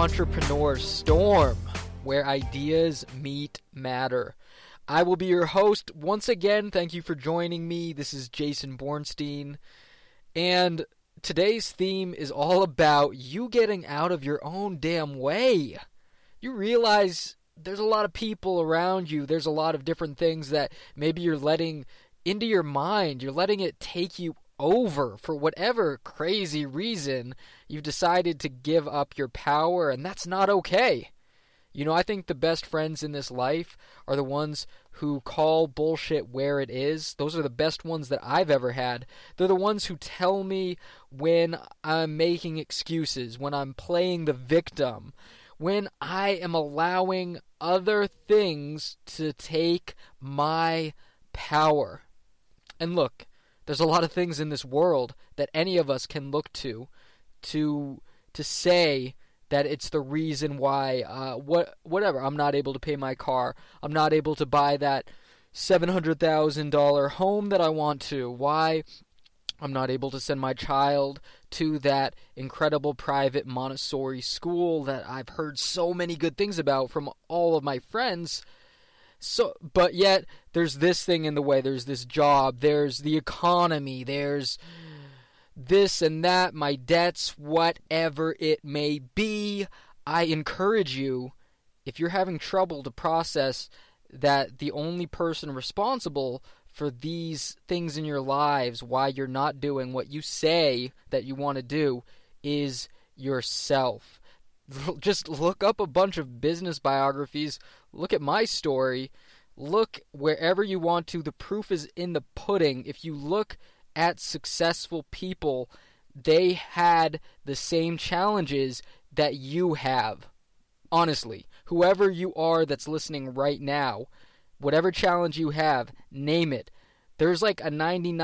Entrepreneur Storm, where ideas meet matter. I will be your host once again. Thank you for joining me. This is Jason Bornstein, and today's theme is all about you getting out of your own damn way. You realize there's a lot of people around you. There's a lot of different things that maybe you're letting into your mind. You're letting it take you over for whatever crazy reason. You've decided to give up your power, and that's not okay. You know, I think the best friends in this life are the ones who call bullshit where it is. Those are the best ones that I've ever had. They're the ones who tell me when I'm making excuses, when I'm playing the victim, when I am allowing other things to take my power. And look, there's a lot of things in this world that any of us can look to say that it's the reason why, whatever, I'm not able to pay my car, I'm not able to buy that $700,000 home that I want to, why I'm not able to send my child to that incredible private Montessori school that I've heard so many good things about from all of my friends. But yet, there's this thing in the way, there's this job, there's the economy, there's this and that, my debts, whatever it may be. I encourage you, if you're having trouble to process that the only person responsible for these things in your lives, why you're not doing what you say that you want to do, is yourself. Just look up a bunch of business biographies, look at my story, look wherever you want to. The proof is in the pudding. If you look at successful people, they had the same challenges that you have. Honestly, whoever you are that's listening right now, whatever challenge you have, name it. There's like a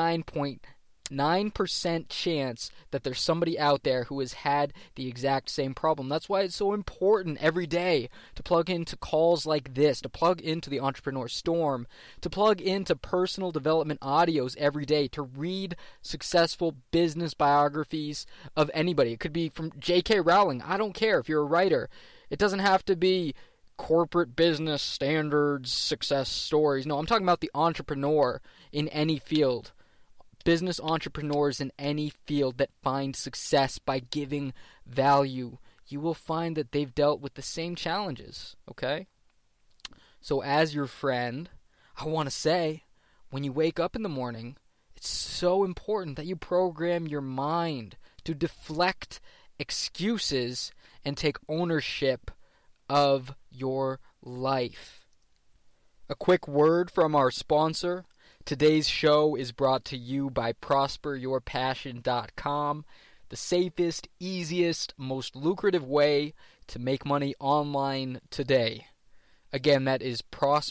99.9% chance that there's somebody out there who has had the exact same problem. That's why it's so important every day to plug into calls like this, to plug into the Entrepreneur Storm, to plug into personal development audios every day, to read successful business biographies of anybody. It could be from J.K. Rowling. I don't care if you're a writer. It doesn't have to be corporate business standards, success stories. No, I'm talking about the entrepreneur in any field. Business entrepreneurs in any field that find success by giving value. You will find that they've dealt with the same challenges, okay? So as your friend, I want to say, when you wake up in the morning, it's so important that you program your mind to deflect excuses and take ownership of your life. A quick word from our sponsor. Today's show is brought to you by ProsperYourPassion.com, the safest, easiest, most lucrative way to make money online today. Again, that is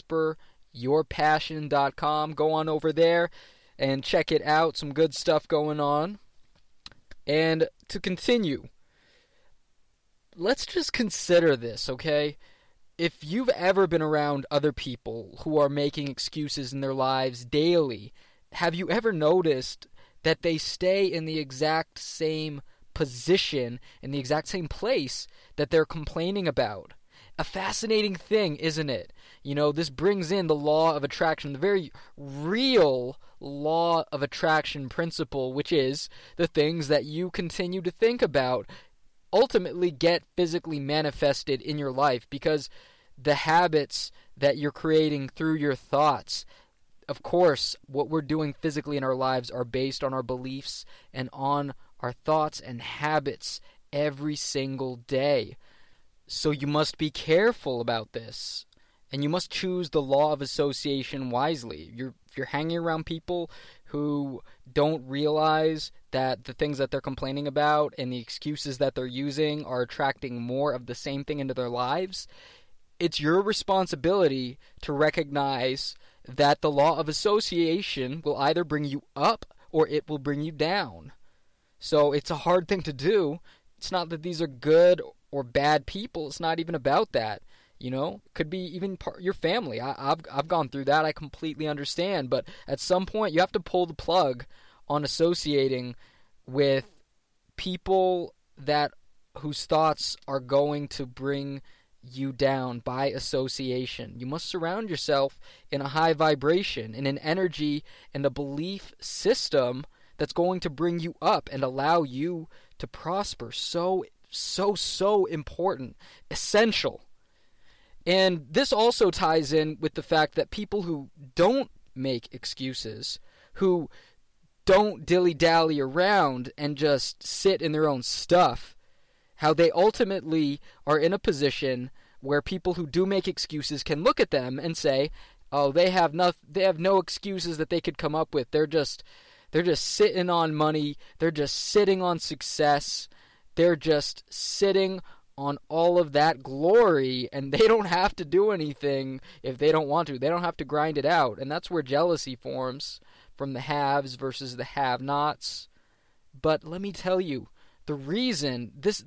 ProsperYourPassion.com. Go on over there and check it out. Some good stuff going on. And to continue, let's just consider this, okay? If you've ever been around other people who are making excuses in their lives daily, have you ever noticed that they stay in the exact same position, in the exact same place that they're complaining about? A fascinating thing, isn't it? You know, this brings in the law of attraction, the very real law of attraction principle, which is the things that you continue to think about ultimately get physically manifested in your life, because the habits that you're creating through your thoughts, of course, what we're doing physically in our lives are based on our beliefs and on our thoughts and habits every single day. So you must be careful about this, and you must choose the law of association wisely. If you're hanging around people who don't realize that the things that they're complaining about and the excuses that they're using are attracting more of the same thing into their lives, it's your responsibility to recognize that the law of association will either bring you up or it will bring you down. So it's a hard thing to do. It's not that these are good or bad people. It's not even about that. You know, it could be even your family. I've gone through that. I completely understand. But at some point, you have to pull the plug on associating with people that whose thoughts are going to bring you down by association. You must surround yourself in a high vibration, in an energy and a belief system that's going to bring you up and allow you to prosper. So important, essential. And this also ties in with the fact that people who don't make excuses, who don't dilly-dally around and just sit in their own stuff, how they ultimately are in a position where people who do make excuses can look at them and say, oh, they have no excuses that they could come up with. They're just sitting on money. They're just sitting on success. They're just sitting on all of that glory, and they don't have to do anything if they don't want to. They don't have to grind it out. And that's where jealousy forms, from the haves versus the have-nots. But let me tell you, the reason this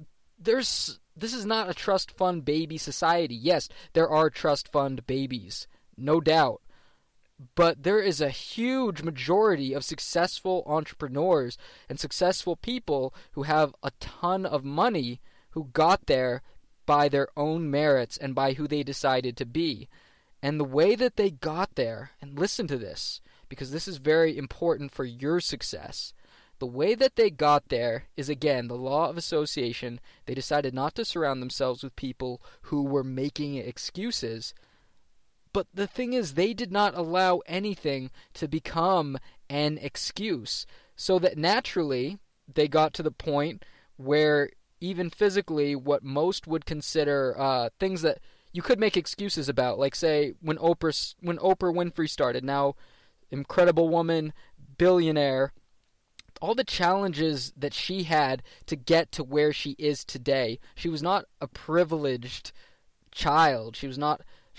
is not a trust fund baby society. Yes, there are trust fund babies, no doubt. But there is a huge majority of successful entrepreneurs and successful people who have a ton of money who got there by their own merits and by who they decided to be. And the way that they got there, and listen to this, because this is very important for your success. The way that they got there is, again, the law of association. They decided not to surround themselves with people who were making excuses. But the thing is, they did not allow anything to become an excuse. So that naturally, they got to the point where even physically, what most would consider things that you could make excuses about, like say when Oprah Winfrey started, now incredible woman, billionaire, all the challenges that she had to get to where she is today. She was not a privileged child. She was not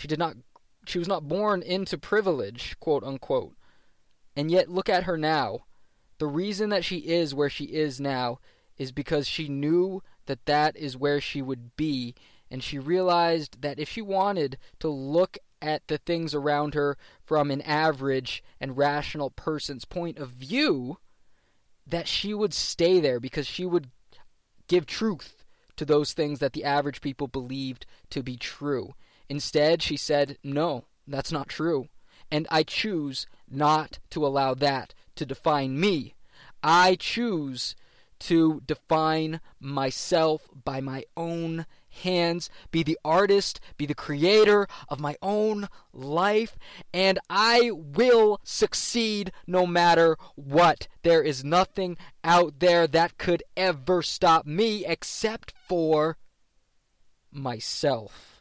born into privilege, quote unquote. And yet look at her now. The reason that she is where she is now is because she knew that that is where she would be, and she realized that if she wanted to look at the things around her from an average and rational person's point of view, that she would stay there because she would give truth to those things that the average people believed to be true. Instead, she said, no, that's not true. And I choose not to allow that to define me. I choose to define myself by my own hands, be the artist, be the creator of my own life, and I will succeed no matter what. There is nothing out there that could ever stop me except for myself.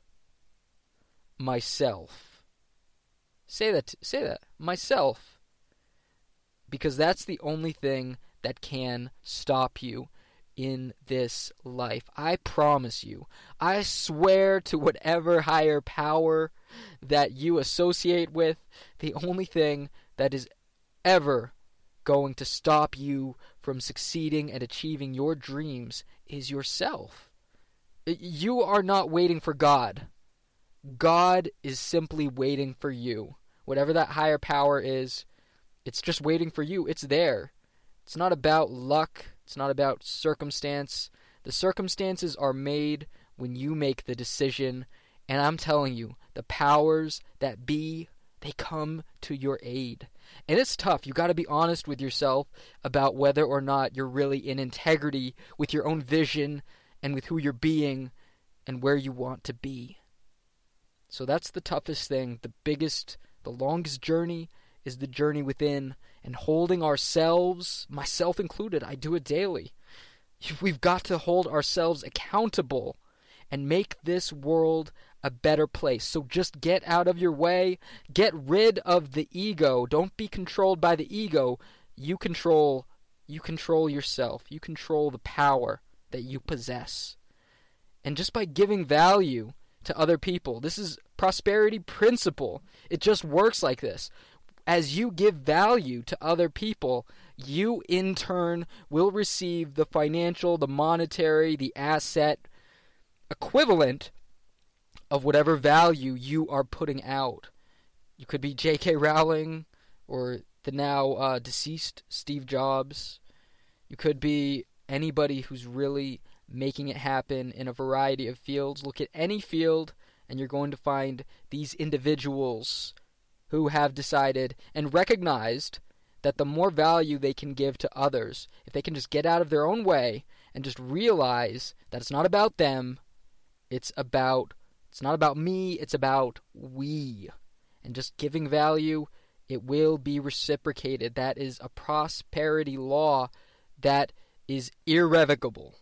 Myself. Say that. Myself. Because that's the only thing that can stop you in this life. I promise you. I swear to whatever higher power that you associate with, the only thing that is ever going to stop you from succeeding and achieving your dreams is yourself. You are not waiting for God. God is simply waiting for you. Whatever that higher power is, it's just waiting for you. It's there. It's not about luck. It's not about circumstance. The circumstances are made when you make the decision. And I'm telling you, the powers that be, they come to your aid. And it's tough. You got to be honest with yourself about whether or not you're really in integrity with your own vision and with who you're being and where you want to be. So that's the toughest thing. The longest journey is the journey within, and holding ourselves, myself included, I do it daily. We've got to hold ourselves accountable and make this world a better place. So just get out of your way, get rid of the ego. Don't be controlled by the ego. You control yourself. You control the power that you possess. And just by giving value to other people, this is prosperity principle. It just works like this. As you give value to other people, you in turn will receive the financial, the monetary, the asset equivalent of whatever value you are putting out. You could be J.K. Rowling or the now deceased Steve Jobs. You could be anybody who's really making it happen in a variety of fields. Look at any field, and you're going to find these individuals who have decided and recognized that the more value they can give to others, if they can just get out of their own way and just realize that it's not about them, it's not about me, it's about we. And just giving value, it will be reciprocated. That is a prosperity law that is irrevocable.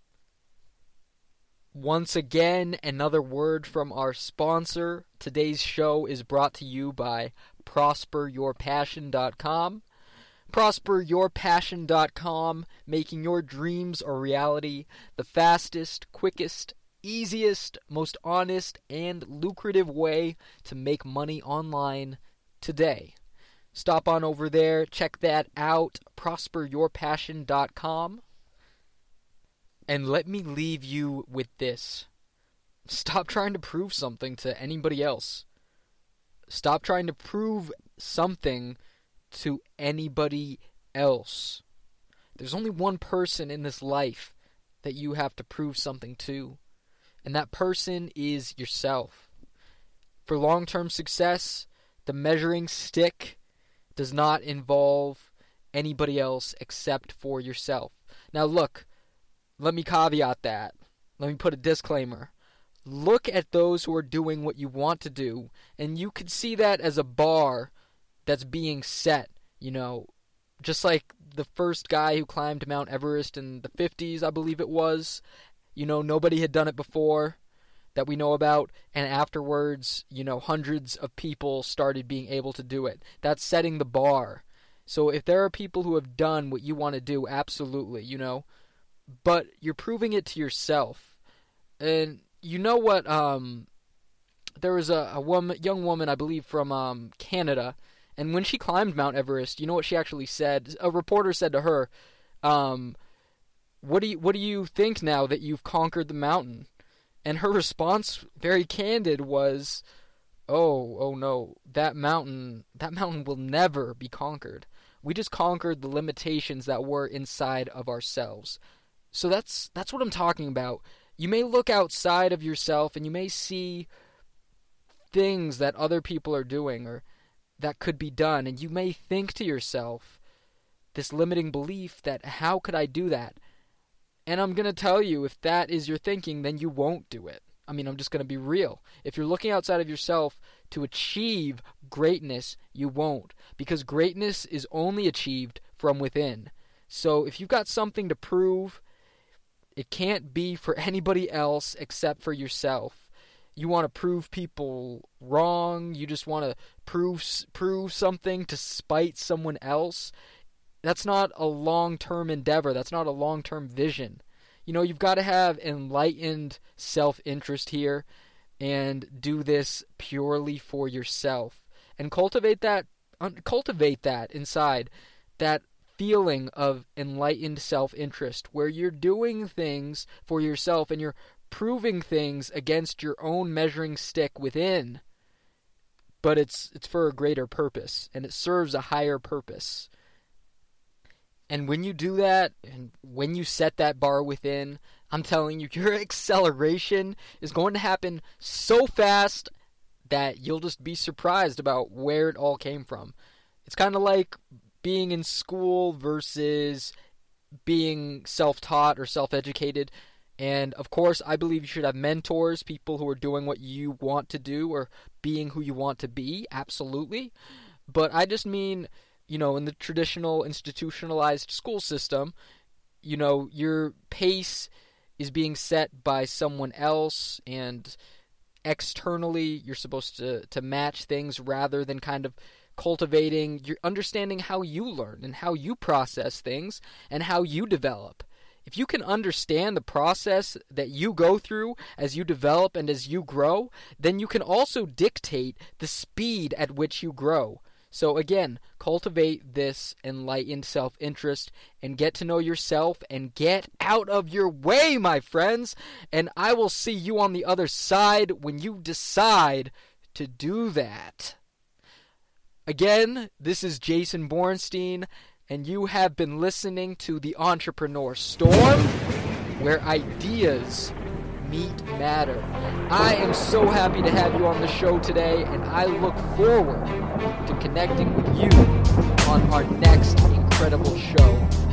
Once again, another word from our sponsor. Today's show is brought to you by ProsperYourPassion.com. ProsperYourPassion.com, making your dreams a reality, the fastest, quickest, easiest, most honest, and lucrative way to make money online today. Stop on over there, check that out, ProsperYourPassion.com. And let me leave you with this. Stop trying to prove something to anybody else. Stop trying to prove something to anybody else. There's only one person in this life that you have to prove something to, and that person is yourself. For long-term success, the measuring stick does not involve anybody else except for yourself. Now look, let me caveat that. Let me put a disclaimer. Look at those who are doing what you want to do, and you could see that as a bar that's being set, just like the first guy who climbed Mount Everest in the 50s, I believe it was. Nobody had done it before that we know about, and afterwards, hundreds of people started being able to do it. That's setting the bar. So if there are people who have done what you want to do, absolutely, but you're proving it to yourself. And you know what, there was a young woman, I believe, from Canada, and when she climbed Mount Everest, you know what she actually said? A reporter said to her, what do you think now that you've conquered the mountain? And her response, very candid, was, oh no, that mountain will never be conquered. We just conquered the limitations that were inside of ourselves. So that's what I'm talking about. You may look outside of yourself and you may see things that other people are doing or that could be done, and you may think to yourself this limiting belief that how could I do that? And I'm going to tell you, if that is your thinking, then you won't do it. I'm just going to be real. If you're looking outside of yourself to achieve greatness, you won't, because greatness is only achieved from within. So if you've got something to prove, it can't be for anybody else except for yourself. You want to prove people wrong. You just want to prove something to spite someone else. That's not a long-term endeavor. That's not a long-term vision. You've got to have enlightened self-interest here and do this purely for yourself. And cultivate that inside, that feeling of enlightened self-interest where you're doing things for yourself and you're proving things against your own measuring stick within, but it's for a greater purpose, and it serves a higher purpose. And when you do that, and when you set that bar within, I'm telling you, your acceleration is going to happen so fast that you'll just be surprised about where it all came from. It's kind of like being in school versus being self-taught or self-educated. And, of course, I believe you should have mentors, people who are doing what you want to do or being who you want to be, absolutely. But I just mean, in the traditional institutionalized school system, your pace is being set by someone else, and externally you're supposed to match things rather than kind of cultivating, you're understanding how you learn and how you process things and how you develop. If you can understand the process that you go through as you develop and as you grow, then you can also dictate the speed at which you grow. So again, cultivate this enlightened self-interest and get to know yourself and get out of your way, my friends. And I will see you on the other side when you decide to do that. Again, this is Jason Bornstein, and you have been listening to The Entrepreneur Storm. where ideas meet matter. I am so happy to have you on the show today, and I look forward to connecting with you on our next incredible show.